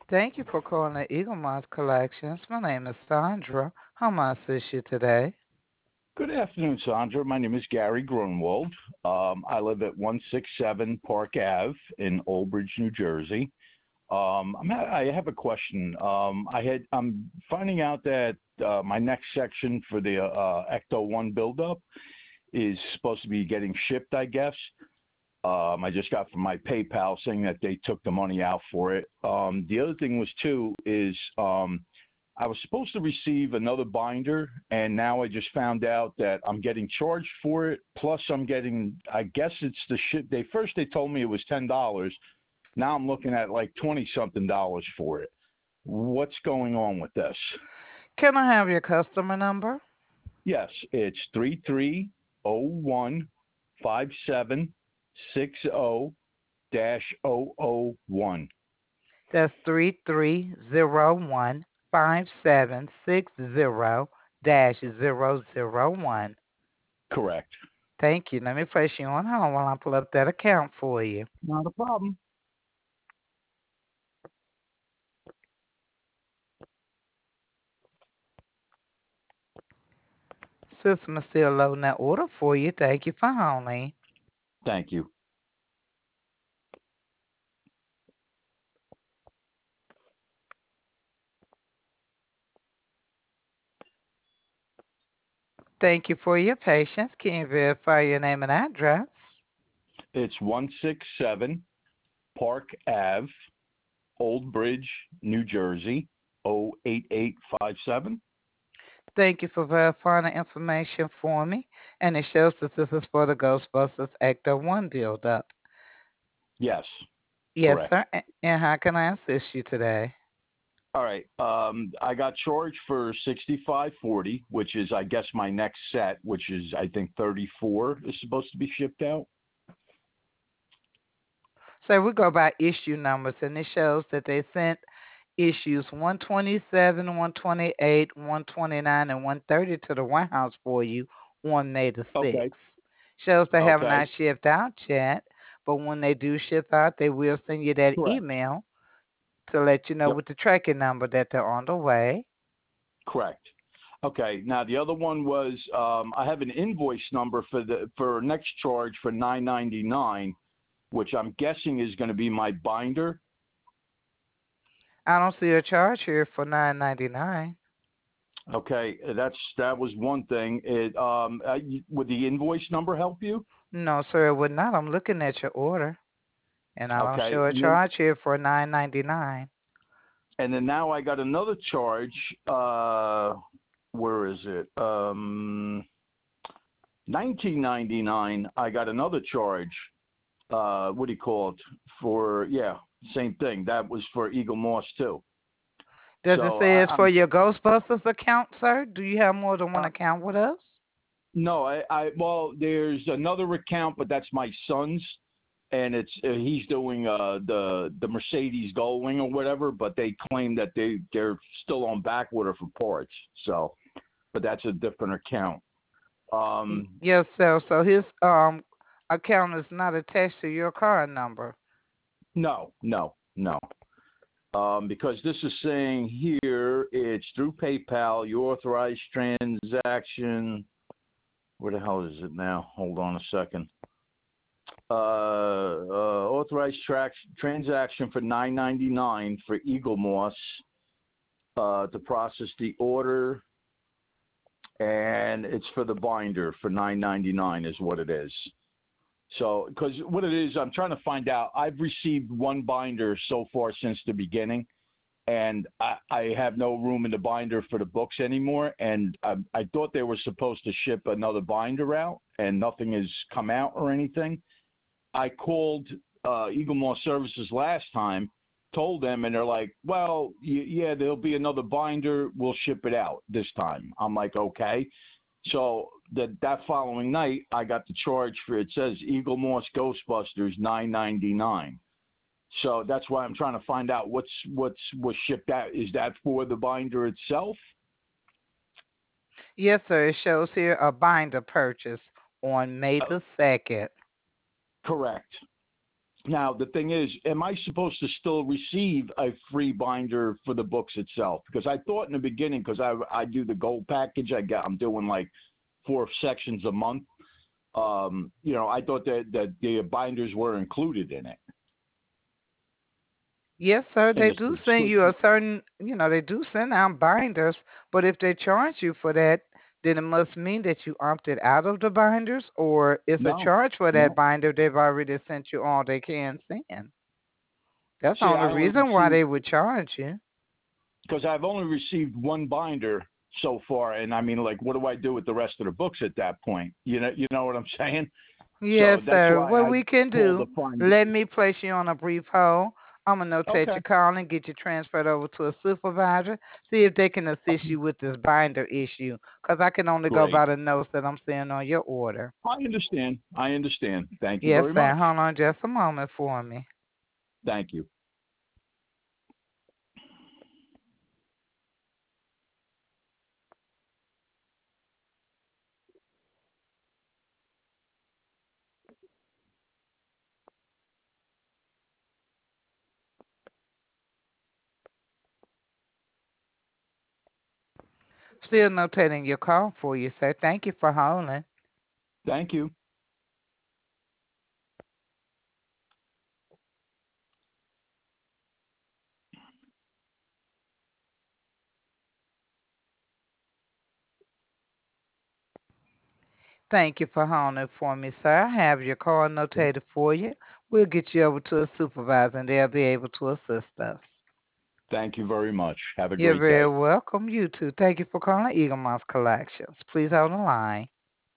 Thank you for calling the Eagle Moss Collections. My name is Sandra. How may I assist you today? Good afternoon, Sandra. My name is Gary Grunwald. I live at 167 Park Ave in Old Bridge, New Jersey. I have a question. I'm finding out that my next section for the Ecto One buildup is supposed to be getting shipped, I guess. I just got from my PayPal saying that they took the money out for it. The other thing was too is I was supposed to receive another binder, and now I just found out that I'm getting charged for it. Plus, I'm getting, I guess it's the ship. They told me it was $10. Now I'm looking at like 20 something dollars for it. What's going on with this? Can I have your customer number? Yes, it's 33015760-001. That's 33015760-001. Correct. Thank you. Let me place you on hold while I pull up that account for you. Not a problem. System is still loading that order for you. Thank you for holding. Thank you. Thank you for your patience. Can you verify your name and address? It's 167 Park Ave, Old Bridge, New Jersey, 08857. Thank you for verifying the information for me. And it shows that this is for the Ghostbusters Ecto 1 build up. Yes, Yes, correct. sir. And how can I assist you today? All right. I got charged for 6540, which is, I guess, my next set, which is, I think, 34 is supposed to be shipped out. So we go by issue numbers, and it shows that they sent issues 127, 128, 129, and 130 to the warehouse for you on May the Okay. 6th. Shows they have Okay. not shipped out yet, but when they do ship out, they will send you that Correct. email to let you know Yep. with the tracking number that they're on the way. Correct. Okay. Now the other one was I have an invoice number for next charge for 999, which I'm guessing is going to be my binder. I don't see a charge here for 9.99. Okay, that was one thing. Would the invoice number help you? No, sir, it would not. I'm looking at your order, and I don't Okay, show a charge here for 9.99. and then now I got another charge. Where is it? 1999. I got another charge. What do you call it? For yeah, same thing. That was for Eagle Moss too. Does it So say it's for I'm your Ghostbusters account, sir? Do you have more than one account with us? no, well, there's another account, but that's my son's, and it's he's doing the Mercedes Gullwing or whatever, but they claim that they're still on back order for parts. So, but that's a different account. Um, Yes, sir. So his account is not attached to your card number. no, no, no. Because this is saying here it's through PayPal, you authorized transaction. Where the hell is it now? Hold on a second. Authorized transaction for 999 for Eagle Moss to process the order, and it's for the binder for 999 is what it is. So, because what it is, I'm trying to find out. I've received one binder so far since the beginning, and I have no room in the binder for the books anymore. And I thought they were supposed to ship another binder out, and nothing has come out or anything. I called Eagle Moss Services last time, told them, and they're like, well, yeah, there'll be another binder. We'll ship it out this time. I'm like, okay. So that following night, I got the charge for it says Eagle Moss Ghostbusters $9.99. So that's why I'm trying to find out was shipped out. Is that for the binder itself? Yes, sir. It shows here a binder purchase on May Uh, the 2nd. Correct. Now, the thing is, am I supposed to still receive a free binder for the books itself? Because I thought in the beginning, because I do the gold package, I'm doing like 4 sections a month. I thought that the binders were included in it Yes, sir. in They the do send you a subscription. certain, they do send out binders, but if they charge you for that, then it must mean that you opted out of the binders, or it's a No, charge for that no. binder. They've already sent you all they can send. That's the See, only I only reason why received they would charge you. because I've only received one binder so far, and I mean, like, what do I do with the rest of the books at that point? You know what I'm saying? So Yes, that's sir. why What I we can called do, to find. let me place you on a brief hold. I'm going to notate Okay, your call and get you transferred over to a supervisor, see if they can assist okay, you with this binder issue, because I can only go great. by the notes that I'm seeing on your order. I understand. I understand. Thank you Yes, very sir. much. Hold on just a moment for me. Thank you. Still notating your call for you, sir. Thank you for holding. Thank you. Thank you for holding for me, sir. I have your call notated for you. We'll get you over to a supervisor and they'll be able to assist us. Thank you very much. Have a You're great very day. welcome. You too. Thank you for calling Eagle Mouse Collections. Please hold the line.